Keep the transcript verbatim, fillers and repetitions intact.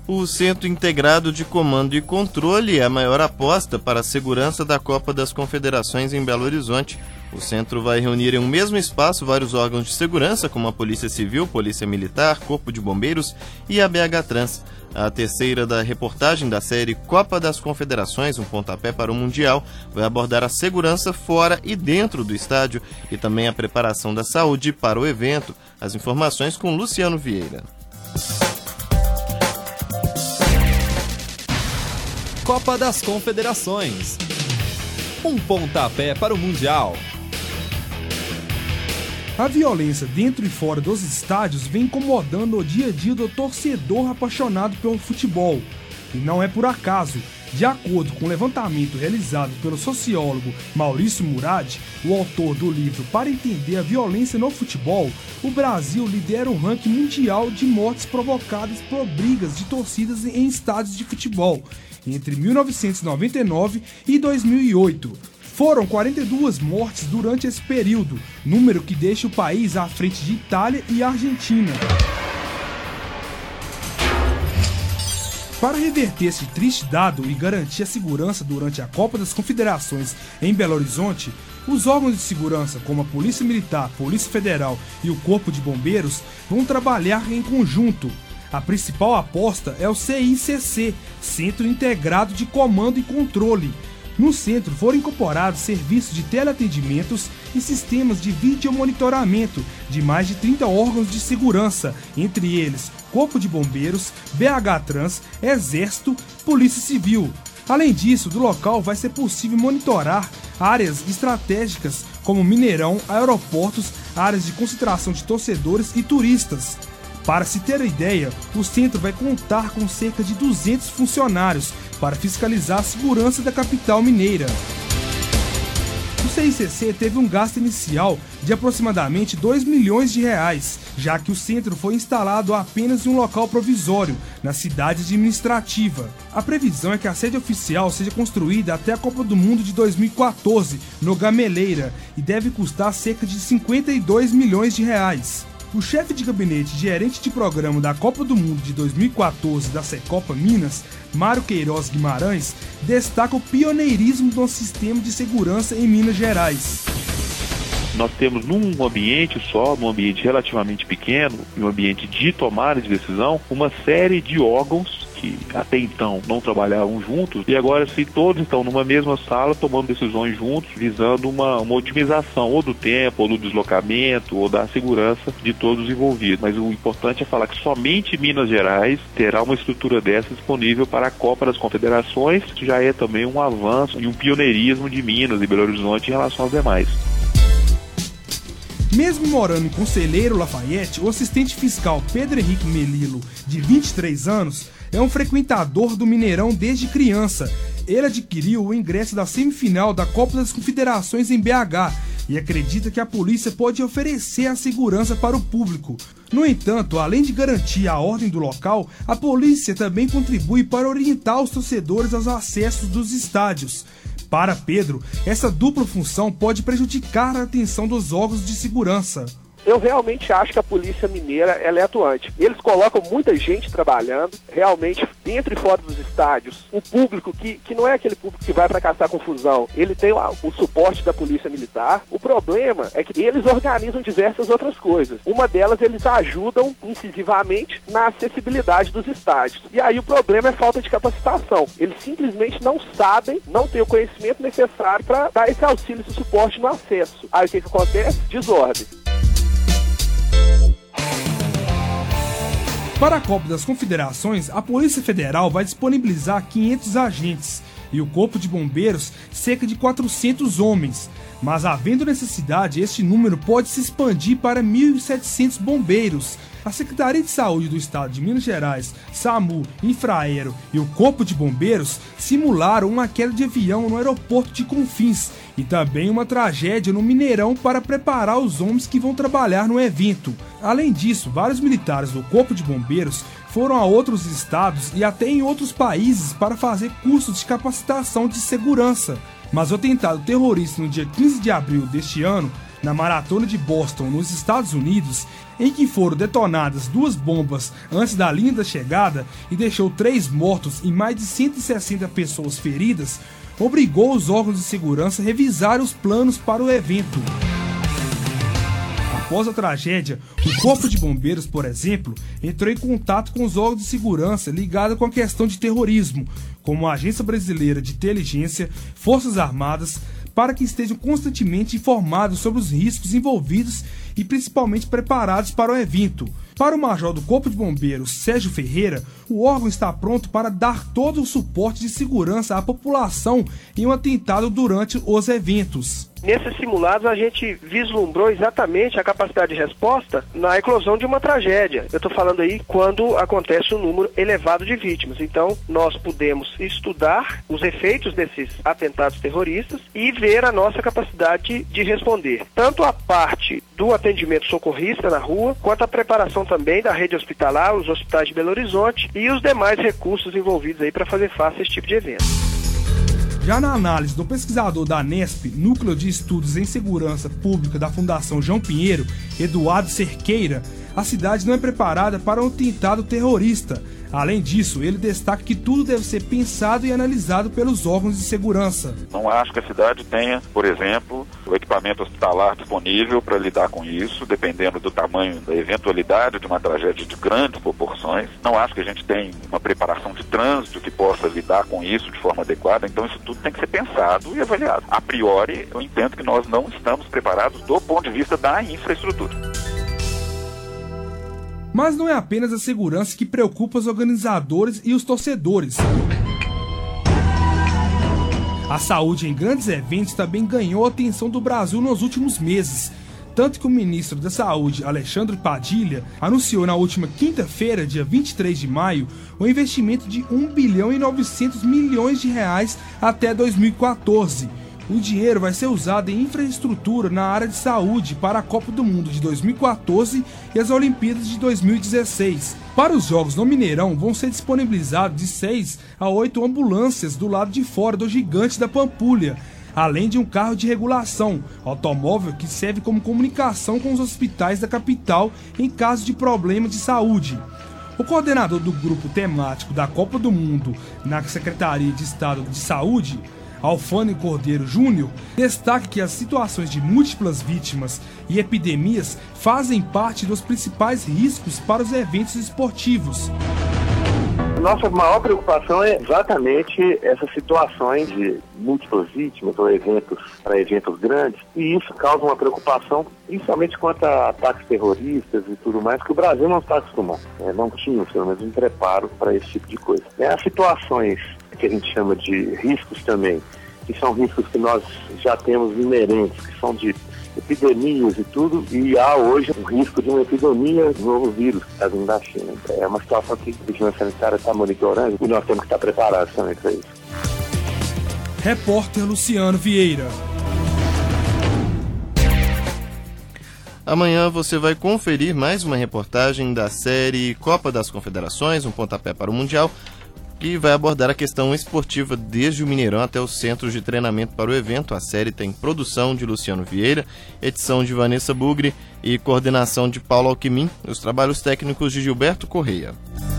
O Centro Integrado de Comando e Controle é a maior aposta para a segurança da Copa das Confederações em Belo Horizonte. O centro vai reunir em um mesmo espaço vários órgãos de segurança, como a Polícia Civil, Polícia Militar, Corpo de Bombeiros e a B H Trans. A terceira da reportagem da série Copa das Confederações, um pontapé para o Mundial, vai abordar a segurança fora e dentro do estádio e também a preparação da saúde para o evento. As informações com Luciano Vieira. Copa das Confederações. Um pontapé para o Mundial. A violência dentro e fora dos estádios vem incomodando o dia a dia do torcedor apaixonado pelo futebol. E não é por acaso. De acordo com o levantamento realizado pelo sociólogo Maurício Murad, o autor do livro Para Entender a Violência no Futebol, o Brasil lidera o ranking mundial de mortes provocadas por brigas de torcidas em estádios de futebol entre mil novecentos e noventa e nove e dois mil e oito. Foram quarenta e duas mortes durante esse período, número que deixa o país à frente de Itália e Argentina. Para reverter esse triste dado e garantir a segurança durante a Copa das Confederações em Belo Horizonte, os órgãos de segurança, como a Polícia Militar, a Polícia Federal e o Corpo de Bombeiros, vão trabalhar em conjunto. A principal aposta é o C I C C, Centro Integrado de Comando e Controle. No centro foram incorporados serviços de teleatendimentos e sistemas de videomonitoramento de mais de trinta órgãos de segurança, entre eles Corpo de Bombeiros, B H Trans, Exército, Polícia Civil. Além disso, do local vai ser possível monitorar áreas estratégicas como Mineirão, aeroportos, áreas de concentração de torcedores e turistas. Para se ter a ideia, o centro vai contar com cerca de duzentos funcionários para fiscalizar a segurança da capital mineira. O C I C C teve um gasto inicial de aproximadamente dois milhões de reais, já que o centro foi instalado apenas em um local provisório, na cidade administrativa. A previsão é que a sede oficial seja construída até a Copa do Mundo de dois mil e quatorze, no Gameleira, e deve custar cerca de cinquenta e dois milhões de reais. O chefe de gabinete e gerente de programa da Copa do Mundo de dois mil e quatorze da Secopa Minas, Mário Queiroz Guimarães, destaca o pioneirismo do sistema de segurança em Minas Gerais. Nós temos num ambiente só, num ambiente relativamente pequeno, em um ambiente de tomada de decisão, uma série de órgãos que até então não trabalhavam juntos e agora sim todos estão numa mesma sala tomando decisões juntos, visando uma, uma otimização ou do tempo, ou do deslocamento, ou da segurança de todos os envolvidos. Mas o importante é falar que somente Minas Gerais terá uma estrutura dessa disponível para a Copa das Confederações. Isso já é também um avanço e um pioneirismo de Minas e Belo Horizonte em relação aos demais. Mesmo morando em Conselheiro Lafayette, o assistente fiscal Pedro Henrique Melilo, de vinte e três anos, é um frequentador do Mineirão desde criança. Ele adquiriu o ingresso da semifinal da Copa das Confederações em B H e acredita que a polícia pode oferecer a segurança para o público. No entanto, além de garantir a ordem do local, a polícia também contribui para orientar os torcedores aos acessos dos estádios. Para Pedro, essa dupla função pode prejudicar a atenção dos órgãos de segurança. Eu realmente acho que a Polícia Mineira ela é atuante. Eles colocam muita gente trabalhando, realmente, dentro e fora dos estádios. O público, que, que não é aquele público que vai para caçar confusão, ele tem o, o suporte da Polícia Militar. O problema é que eles organizam diversas outras coisas. Uma delas, eles ajudam incisivamente na acessibilidade dos estádios. E aí o problema é falta de capacitação. Eles simplesmente não sabem, não têm o conhecimento necessário para dar esse auxílio, esse suporte no acesso. Aí o que, que acontece? Desordem. Para a Copa das Confederações, a Polícia Federal vai disponibilizar quinhentos agentes e o Corpo de Bombeiros cerca de quatrocentos homens. Mas, havendo necessidade, este número pode se expandir para mil e setecentos bombeiros. A Secretaria de Saúde do Estado de Minas Gerais, SAMU, Infraero e o Corpo de Bombeiros simularam uma queda de avião no aeroporto de Confins e também uma tragédia no Mineirão para preparar os homens que vão trabalhar no evento. Além disso, vários militares do Corpo de Bombeiros foram a outros estados e até em outros países para fazer cursos de capacitação de segurança. Mas o atentado terrorista no dia quinze de abril deste ano na Maratona de Boston, nos Estados Unidos, em que foram detonadas duas bombas antes da linha da chegada e deixou três mortos e mais de cento e sessenta pessoas feridas, obrigou os órgãos de segurança a revisar os planos para o evento. Após a tragédia, o Corpo de Bombeiros, por exemplo, entrou em contato com os órgãos de segurança ligados com a questão de terrorismo, como a Agência Brasileira de Inteligência, Forças Armadas, para que estejam constantemente informados sobre os riscos envolvidos e principalmente preparados para o evento. Para o major do Corpo de Bombeiros, Sérgio Ferreira, o órgão está pronto para dar todo o suporte de segurança à população em um atentado durante os eventos. Nesses simulados, a gente vislumbrou exatamente a capacidade de resposta na eclosão de uma tragédia. Eu estou falando aí quando acontece um número elevado de vítimas. Então, nós pudemos estudar os efeitos desses atentados terroristas e ver a nossa capacidade de responder. Tanto a parte do atendimento socorrista na rua, quanto a preparação também da rede hospitalar, os hospitais de Belo Horizonte e os demais recursos envolvidos aí para fazer face a esse tipo de evento. Já na análise do pesquisador da Anesp, Núcleo de Estudos em Segurança Pública da Fundação João Pinheiro, Eduardo Cerqueira, a cidade não é preparada para um atentado terrorista. Além disso, ele destaca que tudo deve ser pensado e analisado pelos órgãos de segurança. Não acho que a cidade tenha, por exemplo, o equipamento hospitalar disponível para lidar com isso, dependendo do tamanho da eventualidade de uma tragédia de grandes proporções. Não acho que a gente tenha uma preparação de trânsito que possa lidar com isso de forma adequada. Então isso tudo tem que ser pensado e avaliado. A priori, eu entendo que nós não estamos preparados do ponto de vista da infraestrutura. Mas não é apenas a segurança que preocupa os organizadores e os torcedores. A saúde em grandes eventos também ganhou a atenção do Brasil nos últimos meses. Tanto que o ministro da Saúde, Alexandre Padilha, anunciou na última quinta-feira, dia vinte e três de maio, o investimento de um bilhão e novecentos milhões de reais até dois mil e quatorze. O dinheiro vai ser usado em infraestrutura na área de saúde para a Copa do Mundo de dois mil e quatorze e as Olimpíadas de dois mil e dezesseis. Para os jogos no Mineirão, vão ser disponibilizados de seis a oito ambulâncias do lado de fora do Gigante da Pampulha, além de um carro de regulação, automóvel que serve como comunicação com os hospitais da capital em caso de problema de saúde. O coordenador do grupo temático da Copa do Mundo na Secretaria de Estado de Saúde, Alfane Cordeiro Júnior, destaca que as situações de múltiplas vítimas e epidemias fazem parte dos principais riscos para os eventos esportivos. Nossa maior preocupação é exatamente essas situações de múltiplas vítimas ou eventos para eventos grandes, e isso causa uma preocupação, principalmente quanto a ataques terroristas e tudo mais, que o Brasil não está acostumado, né? Não tinha, pelo menos, um preparo para esse tipo de coisa. É, as situações que a gente chama de riscos também, que são riscos que nós já temos inerentes, que são de epidemias e tudo, e há hoje um risco de uma epidemia de novo vírus que está vindo da China. É uma situação que a vigilância sanitária está monitorando e nós temos que estar preparados também para isso. Repórter Luciano Vieira. Amanhã você vai conferir mais uma reportagem da série Copa das Confederações, um pontapé para o Mundial, que vai abordar a questão esportiva desde o Mineirão até os centros de treinamento para o evento. A série tem produção de Luciano Vieira, edição de Vanessa Bugre e coordenação de Paulo Alquimim, os trabalhos técnicos de Gilberto Correia.